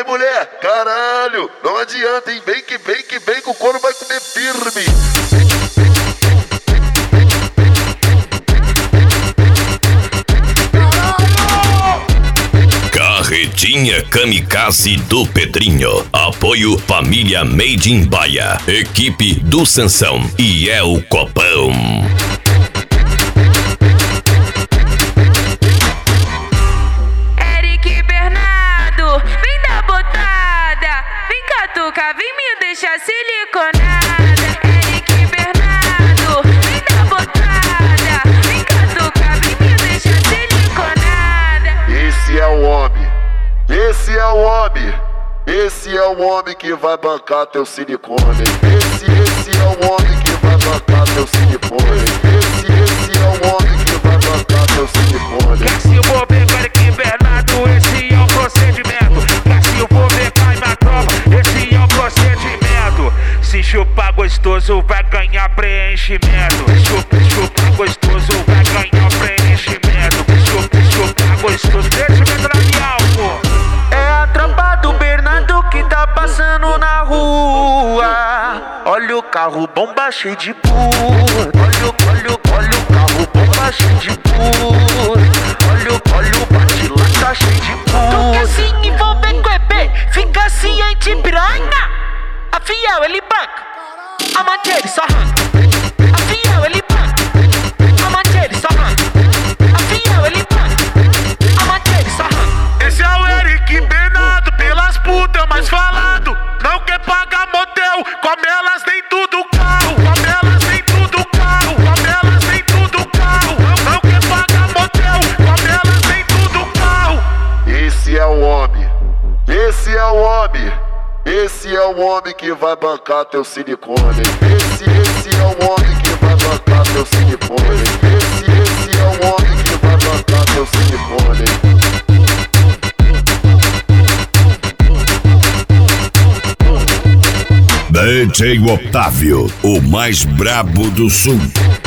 Vai, mulher, caralho, não adianta, hein? Vem que o couro vai comer firme. Carretinha Kamikaze do Pedrinho. Apoio Família Made in Baia. Equipe do Sansão e é o Copão. Eric Bernardo, vem dar botada. Vem catucar, vem me deixar siliconada. Eric Bernardo, vem dar botada. Vem catucar, vem me deixar siliconada. Esse é o homem. Esse é o homem. Esse é o homem que vai bancar teu silicone. Esse é o homem que vai bancar teu silicone. Esse é o homem que vai bancar teu silicone. Se eu vou ver com Eric Bernardo, esse é o procedimento. Se eu vou ver cai na tropa, esse é o procedimento. Se chupar gostoso vai ganhar preenchimento. Chupar gostoso vai ganhar preenchimento. Chupar gostoso, preenchimento labial, pô. É a tropa do Bernardo que tá passando na rua. Olha o carro bomba cheio de puro. Olha o carro bomba cheio de puro. Olha o bate-lata cheio de puro. Tu quer se envolver com EP, fica ciente, piranha. A fiel ele banca, a mante ele só arranca. A fiel ele banca, a mante ele só arranca. A fiel ele banca, a mante ele só arranca. Esse é o Eric Bernardo, pelas putas mais falado. Não quer pagar motel, come elas dentro do carro. Come elas dentro do carro, come elas dentro do carro. Não quer pagar motel, come elas dentro do carro. Esse é o homem. Esse é o homem. Esse é o homem que vai bancar teu silicone. Esse é o homem que vai bancar teu silicone. Esse é o homem que vai bancar teu silicone. DJ Otávio, o mais brabo do sul.